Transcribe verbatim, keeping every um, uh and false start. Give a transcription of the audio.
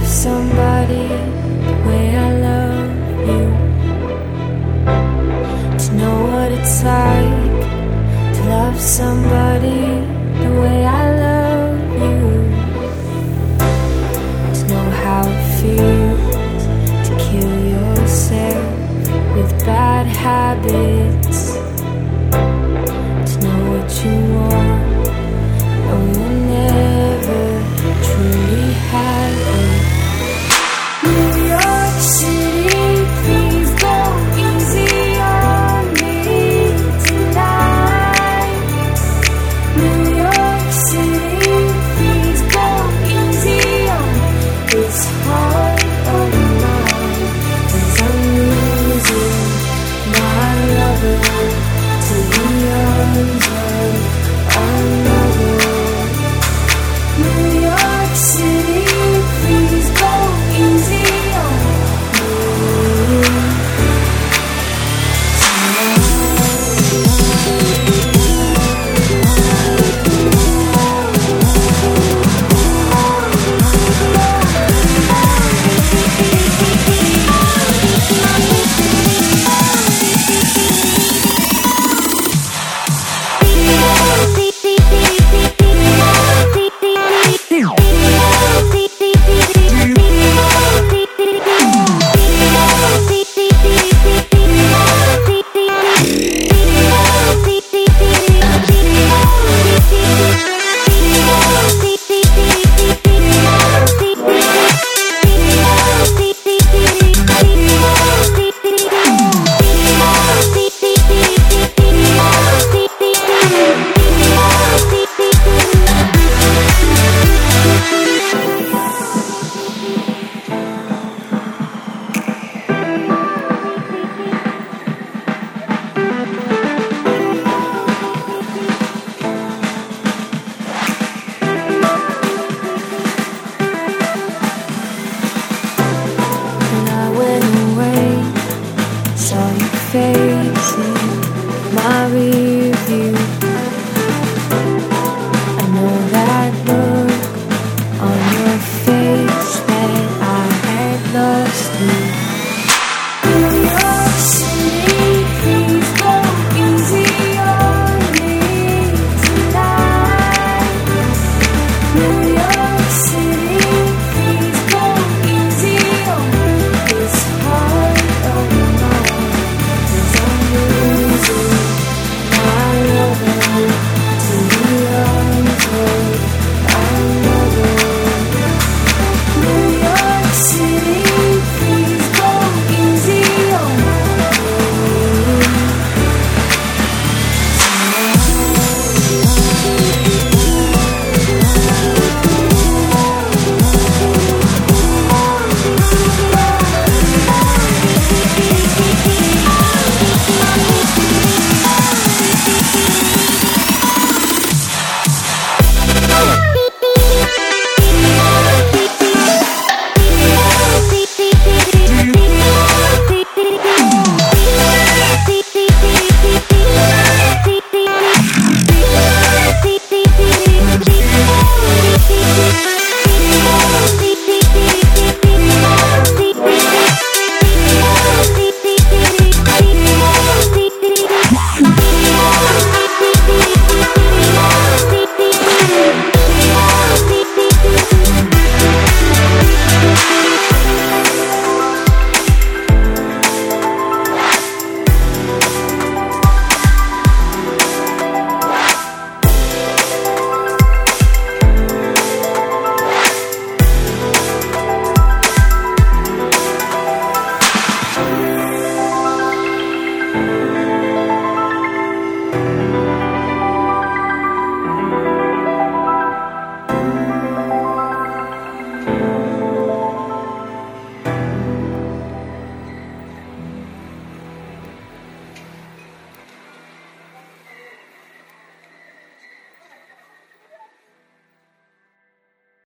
somebody the way I love you, to know what it's like to love somebody the way I love you, to know how it feels to kill yourself with bad habits, to know what you want and will never truly have it. New York City, please go easy on me tonight. New York City, please go easy on this heart of mine, 'cause I'm losing my lover to the arms of another. New York City, please go easy on me tonight.